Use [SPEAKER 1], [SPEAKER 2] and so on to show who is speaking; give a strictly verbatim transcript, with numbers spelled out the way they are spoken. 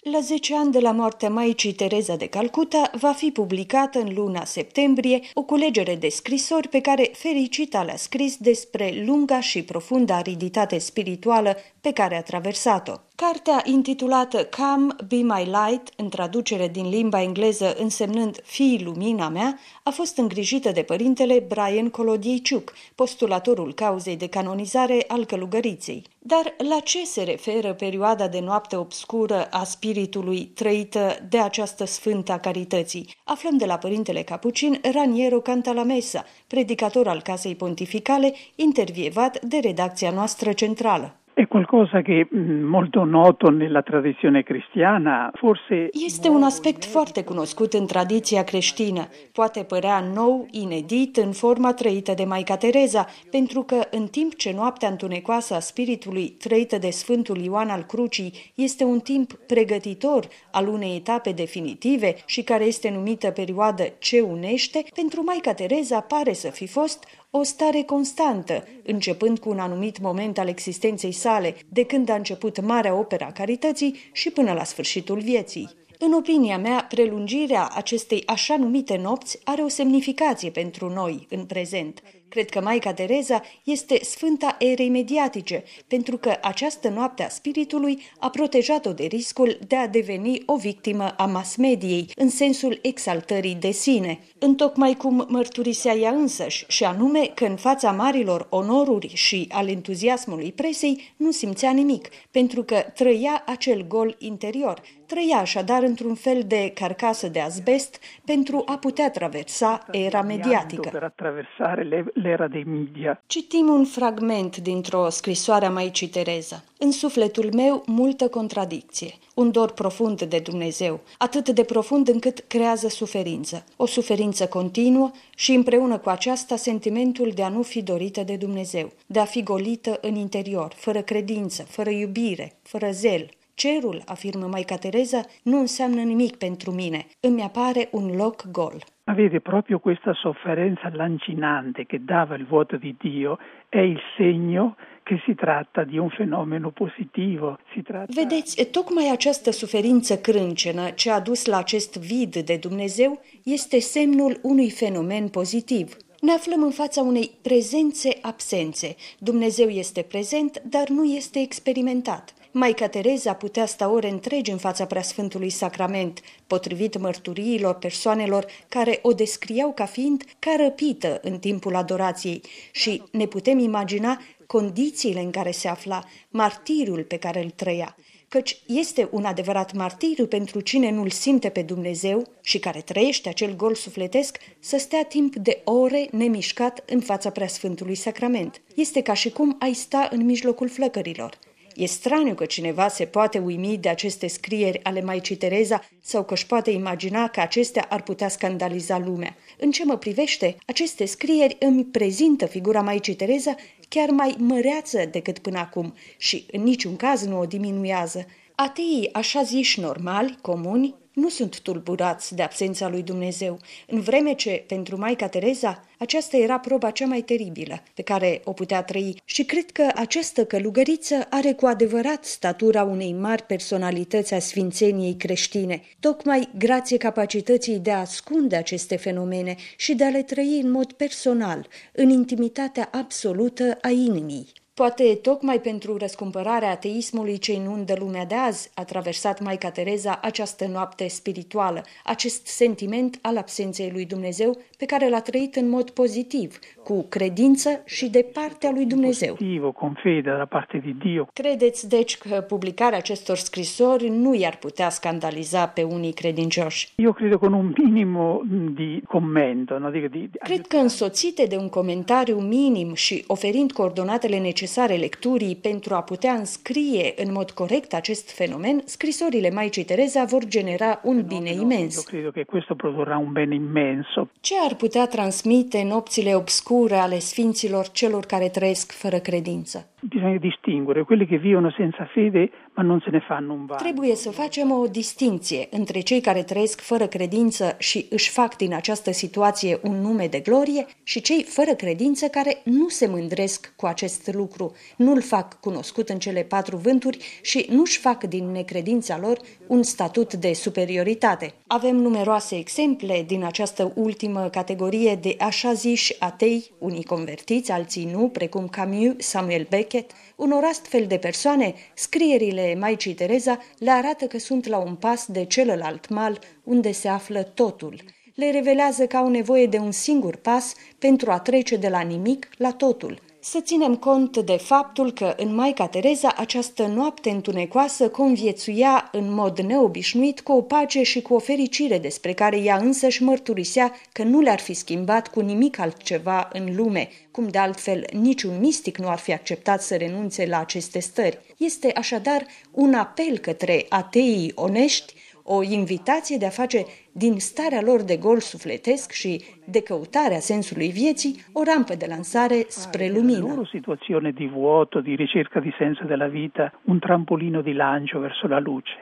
[SPEAKER 1] La zece ani de la moartea Maicii Tereza de Calcuta va fi publicată în luna septembrie o culegere de scrisori pe care fericita le-a scris despre lunga și profunda ariditate spirituală pe care a traversat-o. Cartea, intitulată Come, Be My Light, în traducere din limba engleză însemnând Fii lumina mea, a fost îngrijită de părintele Brian Colodieciuc, postulatorul cauzei de canonizare al călugăriței. Dar la ce se referă perioada de noapte obscură a spiritului trăită de această sfântă a carității? Aflăm de la părintele capucin Raniero Cantalamessa, predicator al Casei Pontificale, intervievat de redacția noastră centrală.
[SPEAKER 2] È qualcosa che molto noto nella tradizione cristiana, forse
[SPEAKER 1] Este un aspect foarte cunoscut în tradiția creștină. Poate părea nou, inedit, în forma trăită de Maica Tereza, pentru că în timp ce noaptea întunecoasă a spiritului trăită de Sfântul Ioan al Crucii este un timp pregătitor al unei etape definitive și care este numită perioadă ce unește, pentru Maica Tereza pare să fi fost o stare constantă, începând cu un anumit moment al existenței sale, de când a început marea opera a carității și până la sfârșitul vieții. În opinia mea, prelungirea acestei așa numite nopți are o semnificație pentru noi în prezent. Cred că Maica Tereza este sfânta erei mediatice, pentru că această noapte a spiritului a protejat-o de riscul de a deveni o victimă a mass-mediei, în sensul exaltării de sine, întocmai cum mărturisea ea însăși, și anume că în fața marilor onoruri și al entuziasmului presei nu simțea nimic, pentru că trăia acel gol interior. Trăia așadar într-un fel de carcasă de azbest pentru a putea traversa era mediatică.
[SPEAKER 2] Per attraversare l'era dei media.
[SPEAKER 1] Citim un fragment dintr-o scrisoare a Maicii Tereza. În sufletul meu multă contradicție, un dor profund de Dumnezeu, atât de profund încât creează suferință, o suferință continuă și împreună cu aceasta sentimentul de a nu fi dorită de Dumnezeu, de a fi golită în interior, fără credință, fără iubire, fără zel. Cerul, afirmă Maica Tereza, nu înseamnă nimic pentru mine, îmi apare un loc gol.
[SPEAKER 2] Vede, proprio questa sofferenza lancinante che dava il vuoto di Dio è il segno che si tratta di un fenomeno positivo. Si tratta...
[SPEAKER 1] Vedeți, tocmai această suferință crâncenă ce a dus la acest vid de Dumnezeu este semnul unui fenomen pozitiv. Ne aflăm în fața unei prezențe-absențe. Dumnezeu este prezent, dar nu este experimentat. Maica Tereza putea sta ore întregi în fața Preasfântului Sacrament, potrivit mărturiilor persoanelor care o descriau ca fiind ca răpită în timpul adorației, și ne putem imagina condițiile în care se afla, martiriul pe care îl trăia, căci este un adevărat martiriu pentru cine nu-L simte pe Dumnezeu și care trăiește acel gol sufletesc să stea timp de ore nemișcat în fața Preasfântului Sacrament. Este ca și cum ai sta în mijlocul flăcărilor. E straniu că cineva se poate uimi de aceste scrieri ale Maicii Tereza sau că își poate imagina că acestea ar putea scandaliza lumea. În ce mă privește, aceste scrieri îmi prezintă figura Maicii Tereza chiar mai măreață decât până acum și în niciun caz nu o diminuează. Ateii, așa ziși normali, comuni, nu sunt tulburați de absența lui Dumnezeu, în vreme ce, pentru Maica Tereza, aceasta era proba cea mai teribilă pe care o putea trăi și cred că această călugăriță are cu adevărat statura unei mari personalități a sfințeniei creștine, tocmai grație capacității de a ascunde aceste fenomene și de a le trăi în mod personal, în intimitatea absolută a inimii. Poate tocmai pentru răscumpărarea ateismului ce inundă lumea de azi a traversat Maica Tereza această noapte spirituală, acest sentiment al absenței lui Dumnezeu pe care l-a trăit în mod pozitiv, cu credință și de partea lui Dumnezeu.
[SPEAKER 2] Positivo, con fede da parte di Dio.
[SPEAKER 1] Credeți, deci, că publicarea acestor scrisori nu i-ar putea scandaliza pe unii credincioși?
[SPEAKER 2] Io credo con un minimo di commento, no? Dico, di...
[SPEAKER 1] Cred că însoțite de un comentariu minim și oferind coordonatele necesare lecturii pentru a putea înscrie în mod corect acest fenomen, scrisorile Maicii Tereza vor genera un bine imens.
[SPEAKER 2] Io credo che questo produrrà un bene immenso.
[SPEAKER 1] Ce ar putea transmite nopțile obscure ale sfinților celor care trăiesc fără credință?
[SPEAKER 2] Bisogna distinguere quelli che vivono senza fede ma non se ne fanno un vanto.
[SPEAKER 1] Trebuie să facem o distinție între cei care trăiesc fără credință și își fac din această situație un nume de glorie și cei fără credință care nu se mândresc cu acest lucru, nu-l fac cunoscut în cele patru vânturi și nu-și fac din necredința lor un statut de superioritate. Avem numeroase exemple din această ultimă categorie de așa ziși atei, unii convertiți, alții nu, precum Camus, Samuel Beckett. Unor astfel de persoane, scrierile Maicii Tereza le arată că sunt la un pas de celălalt mal unde se află totul. Le revelează că au nevoie de un singur pas pentru a trece de la nimic la totul. Să ținem cont de faptul că în Maica Tereza această noapte întunecoasă conviețuia în mod neobișnuit cu o pace și cu o fericire despre care ea însăși mărturisea că nu le-ar fi schimbat cu nimic altceva în lume, cum de altfel niciun mistic nu ar fi acceptat să renunțe la aceste stări. Este așadar un apel către ateii onești, o invitație de a face din starea lor de gol sufletesc și de căutarea sensului vieții o rampă de lansare spre lumină.
[SPEAKER 2] La loro situazione di vuoto, di ricerca di senso della vita, un trampolino di lancio verso la luce.